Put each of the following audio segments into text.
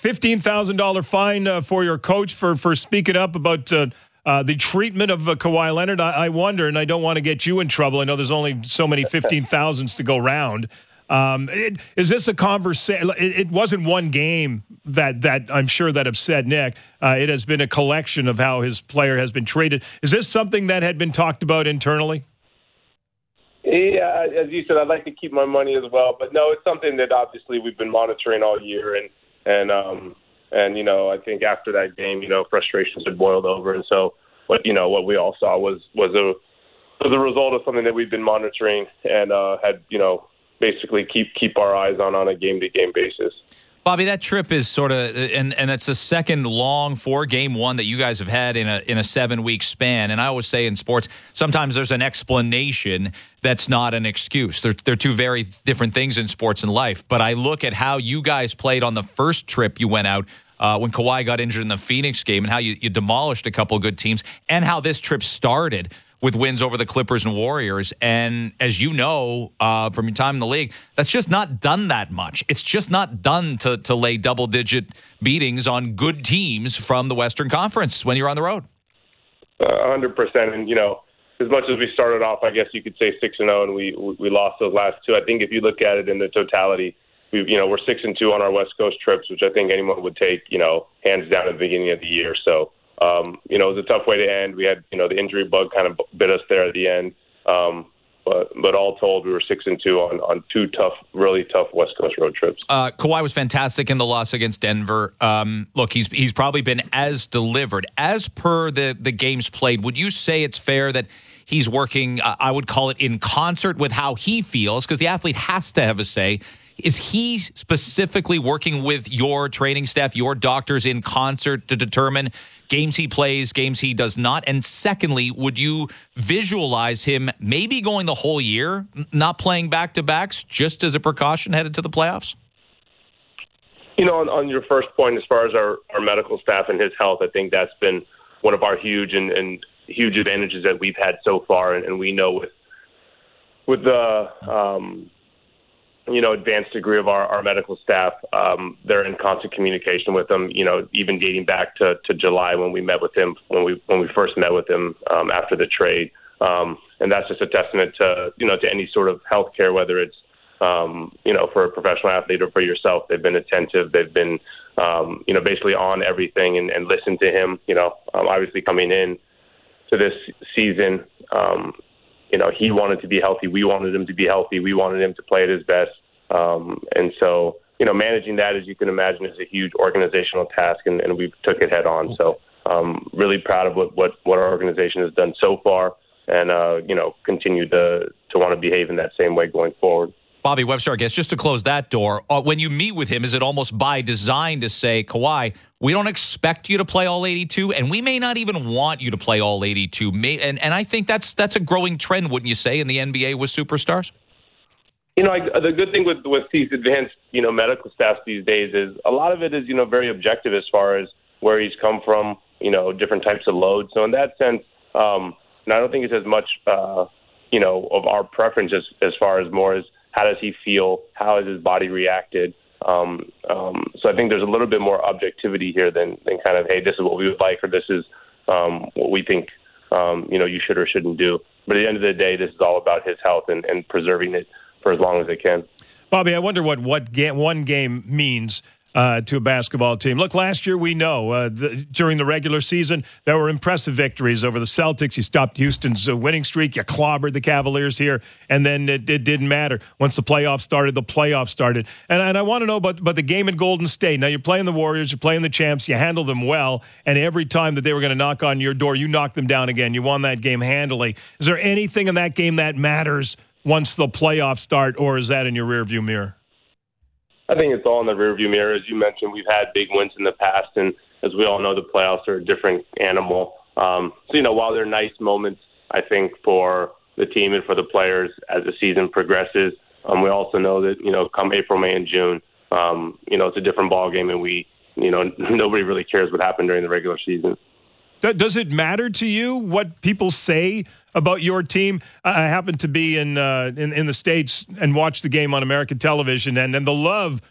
$15,000 fine for your coach for speaking up about the treatment of Kawhi Leonard. I wonder, and I don't want to get you in trouble. I know there's only so many 15,000s to go round. Is this a conversation? It wasn't one game that I'm sure that upset Nick. It has been a collection of how his player has been treated. Is this something that had been talked about internally? Yeah, as you said, I'd like to keep my money as well, but no, it's something that obviously we've been monitoring all year, and I think after that game, frustrations had boiled over, and so what we all saw was a result of something that we've been monitoring and had basically keep our eyes on a game-to-game basis. Bobby, that trip is sort of, and it's the second long 4-game one that you guys have had in a 7-week span. And I always say in sports, sometimes there's an explanation that's not an excuse. They're two very different things in sports and life. But I look at how you guys played on the first trip you went out when Kawhi got injured in the Phoenix game, and how you demolished a couple of good teams, and how this trip started with wins over the Clippers and Warriors. And as you know from your time in the league, that's just not done that much. It's just not done to lay double-digit beatings on good teams from the Western Conference when you're on the road. 100%. And, as much as we started off, I guess you could say 6-0, and we lost those last two. I think if you look at it in the totality, we're 6-2 on our West Coast trips, which I think anyone would take, hands down at the beginning of the year. So, it was a tough way to end. We had, the injury bug kind of bit us there at the end. But all told, we were 6-2 on two really tough West Coast road trips. Kawhi was fantastic in the loss against Denver. Look, he's probably been as delivered. As per the games played, would you say it's fair that he's working, I would call it, in concert with how he feels? Because the athlete has to have a say. Is he specifically working with your training staff, your doctors, in concert to determine games he plays, games he does not? And secondly, would you visualize him maybe going the whole year, not playing back-to-backs, just as a precaution headed to the playoffs? On your first point, as far as our medical staff and his health, I think that's been one of our huge advantages that we've had so far. And we know with the advanced degree of our medical staff, they're in constant communication with him, even dating back to July when we met with him, when we first met with him after the trade. And that's just a testament to any sort of healthcare, whether it's, for a professional athlete or for yourself. They've been attentive. They've been, basically on everything and listened to him, obviously coming in to this season. He wanted to be healthy. We wanted him to be healthy. We wanted him to play at his best. And so, managing that, as you can imagine, is a huge organizational task, and we took it head on. So really proud of what our organization has done so far, and, continue to want to behave in that same way going forward. Bobby Webster, I guess, just to close that door, when you meet with him, is it almost by design to say, Kawhi, we don't expect you to play all 82, and we may not even want you to play all 82. And I think that's a growing trend, wouldn't you say, in the NBA with superstars? The good thing with these advanced, medical staff these days is a lot of it is, very objective as far as where he's come from, different types of loads. So in that sense, and I don't think it's as much, of our preference as far as more as how does he feel, how has his body reacted. So I think there's a little bit more objectivity here than kind of, hey, this is what we would like, or this is what we think, you should or shouldn't do. But at the end of the day, this is all about his health and preserving it for as long as they can. Bobby, I wonder what one game means to a basketball team. Look, last year we know during the regular season there were impressive victories over the Celtics. You stopped Houston's winning streak. You clobbered the Cavaliers here, and then it didn't matter. Once the playoffs started. And I want to know about the game in Golden State. Now, you're playing the Warriors, you're playing the champs, you handled them well, and every time that they were going to knock on your door, you knocked them down again. You won that game handily. Is there anything in that game that matters once the playoffs start, or is that in your rearview mirror? I think it's all in the rearview mirror. As you mentioned, we've had big wins in the past, and as we all know, the playoffs are a different animal. So, while they're nice moments, I think, for the team and for the players as the season progresses, we also know that, come April, May, and June, it's a different ballgame, and we, nobody really cares what happened during the regular season. Does it matter to you what people say about your team? I happen to be in the States and watch the game on American television, and the love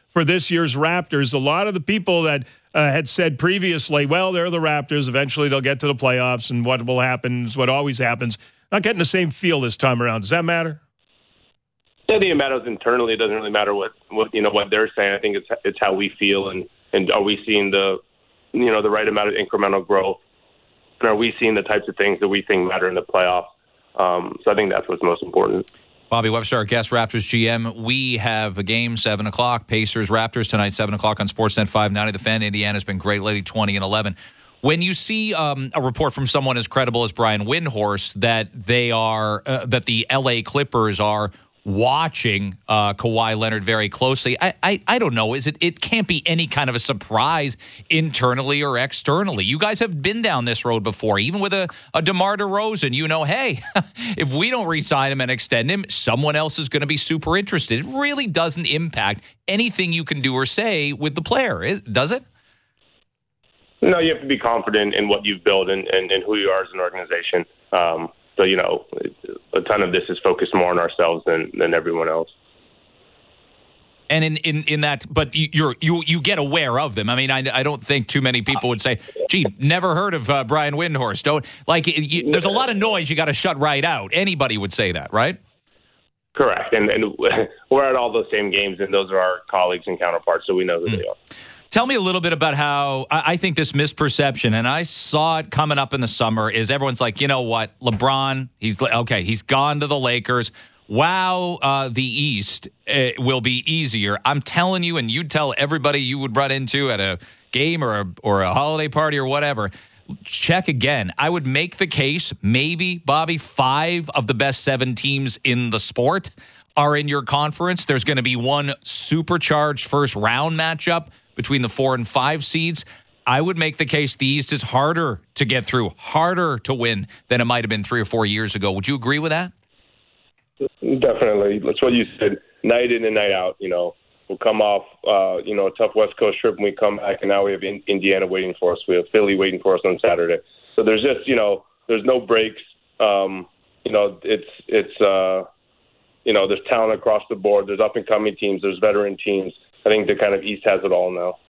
for this year's Raptors. A lot of the people that had said previously, well, they're the Raptors. Eventually they'll get to the playoffs, and what will happen is what always happens. Not getting the same feel this time around. Does that matter? I think it matters internally. It doesn't really matter what they're saying. I think it's how we feel, and are we seeing the right amount of incremental growth, and are we seeing the types of things that we think matter in the playoffs? So I think that's what's most important. Bobby Webster, our guest, Raptors GM. We have a game, 7 o'clock. Pacers-Raptors tonight, 7 o'clock on Sportsnet 590. The Fan. Indiana's been great lately, 20-11. When you see a report from someone as credible as Brian Windhorst that that the L.A. Clippers are watching Kawhi Leonard very closely, I don't know. It can't be any kind of a surprise internally or externally. You guys have been down this road before, even with a DeMar DeRozan. Hey, if we don't re-sign him and extend him, someone else is going to be super interested. It really doesn't impact anything you can do or say with the player, does it? No, you have to be confident in what you've built and who you are as an organization. So, a ton of this is focused more on ourselves than everyone else. And in that, but you get aware of them. I mean, I don't think too many people would say, "Gee, never heard of Brian Windhorst." There's a lot of noise you got to shut right out. Anybody would say that, right? Correct, and we're at all those same games, and those are our colleagues and counterparts, so we know who they are. Tell me a little bit about how I think this misperception, and I saw it coming up in the summer, is everyone's like, you know what, LeBron, he's gone to the Lakers. Wow, the East will be easier. I'm telling you, and you'd tell everybody you would run into at a game or a holiday party or whatever, check again. I would make the case, maybe, Bobby, 5 of the best 7 teams in the sport are in your conference. There's going to be one supercharged first round matchup between the 4 and 5 seeds. I would make the case the East is harder to get through, harder to win than it might have been 3 or 4 years ago. Would you agree with that? Definitely. That's what you said, night in and night out. We'll come off, a tough West Coast trip, and we come back, and now we have Indiana waiting for us. We have Philly waiting for us on Saturday. So there's just, there's no breaks. There's talent across the board. There's up-and-coming teams. There's veteran teams. I think the kind of East has it all now.